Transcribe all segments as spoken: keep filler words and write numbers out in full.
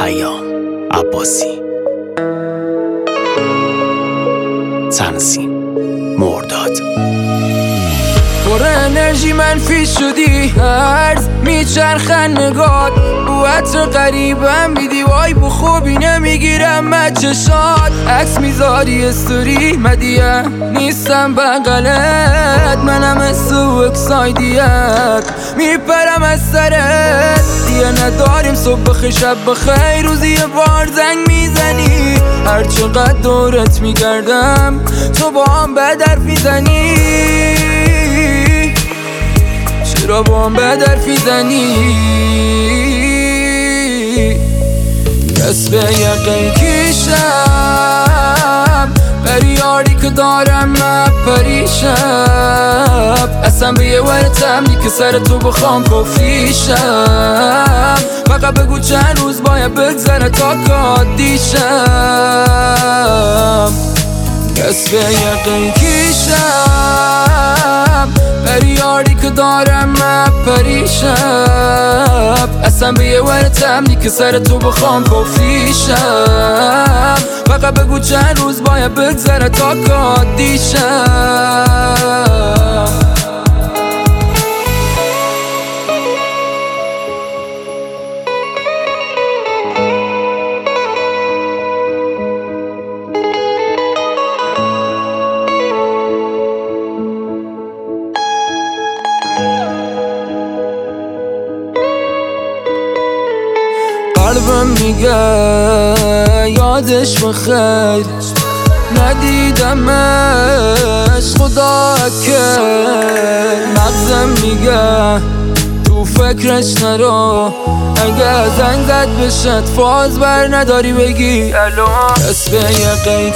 پیام عباسی، تنظیم مرداد. پر انرژی منفی شدی، هرز میچرخن نگات، رو عطر قریبم بیدی وای بو خوبی نمیگیرم مچشات. عکس میذاری استوری مدیه نیستم بغلت، منم استو اکسایدیت میپرم از سرت. دیگه نداریم صبح بخیر شب بخیر، روزی یه بار زنگ میزنی، هر چقدر دورت میگردم تو با هم به در میزنی. چرا با هم به در میزنی؟ دست به یقین کشم بری یاری که دارم من پریشم، اصلا به یه ورتم نی که سر تو بخوام کفیشم. فقط بگو چند روز باید بگذره تا کادیشم. دست به یقین کشم بری یاری که دارم من پریشم، اصلا به یه ورتم نی که سر تو بخوام کفیشم. فقط بگو چند روز باید بگذره تا کادیشم. قلبم میگه یادش بخیر، ندیدمش خدا اکر. مغزم میگه تو فکرش نرو، اگه زنگ زد بشد فاز بر نداری بگی الو. دست به یقین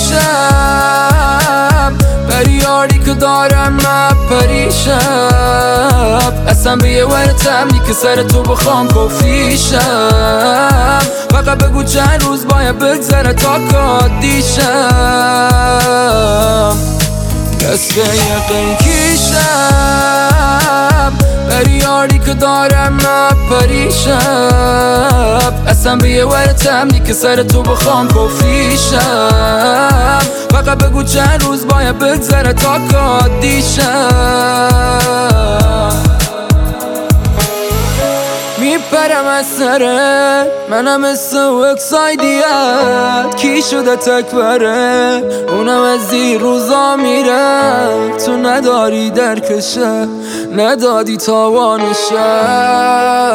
کشم بری یاری که دارم من پریشم، اصلا به یه ورتم نی که سر تو بخوام کفیشم. فقط بگو چند روز باید بگذره تا کادیشم. دست به یقین کشم بری یاری که دارم من پریشم، اصلا به یه ورتم نی که سر تو بخوام کفیشم. فقط بگو چند روز باید بگذره تا کادیشم. میپرم از سرت، منم استو اکسایدیت، کی شده تکبره اونم از این روزا میره. تو نداری درکشه، ندادی تاوانشه.